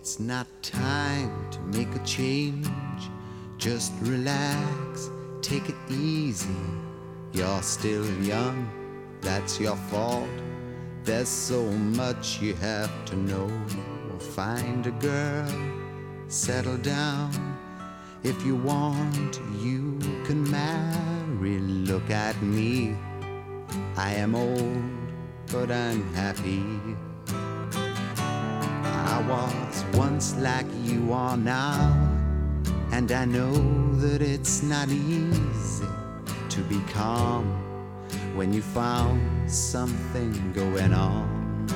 It's not time to make a change. Just relax, take it easy. You're still young, that's your fault. There's so much you have to know. Find a girl, settle down. If you want, you can marry. Look at me, I am old, but I'm happy. I was once like you are now, and I know that it's not easy to be calm when you found something going on.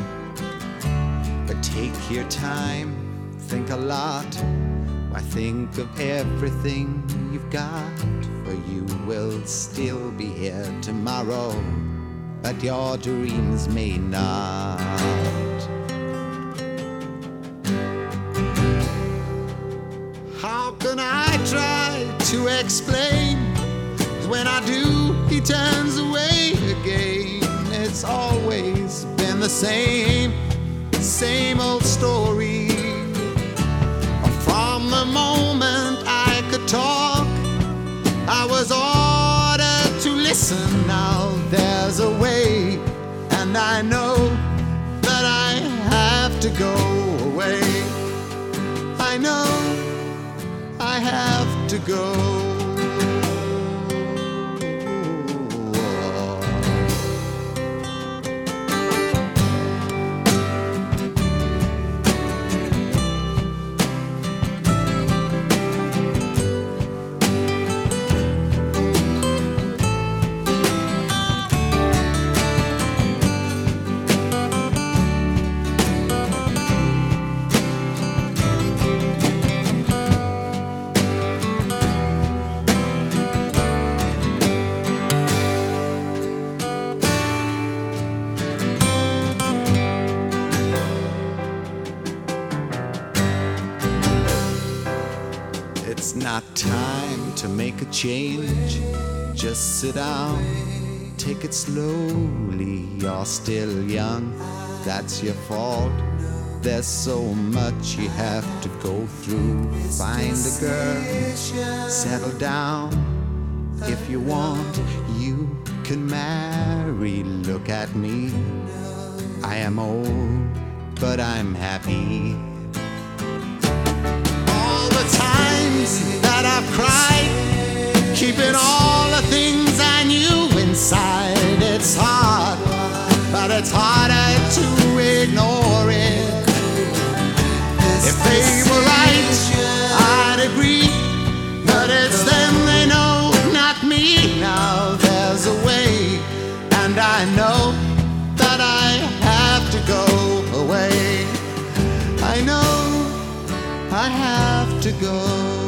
But take your time, think a lot. Why, think of everything you've got, for you will still be here tomorrow, but your dreams may not. How can I try to explain? 'Cause when I do, he turns away again. It's always been the same old story. From the moment I could talk, I was ordered to listen. Now there's a way, and I know that I have to go away. I know I have to go. It's not time to make a change. Just sit down, take it slowly. You're still young, that's your fault. There's so much you have to go through. Find a girl, settle down. If you want, you can marry. Look at me, I am old, but I'm happy. That I've cried, keeping all the things I knew inside. It's hard, but it's harder to ignore it. If they were right, I'd agree, but it's them they know, not me. Now there's a way, and I know that I have to go away. I know I have to go.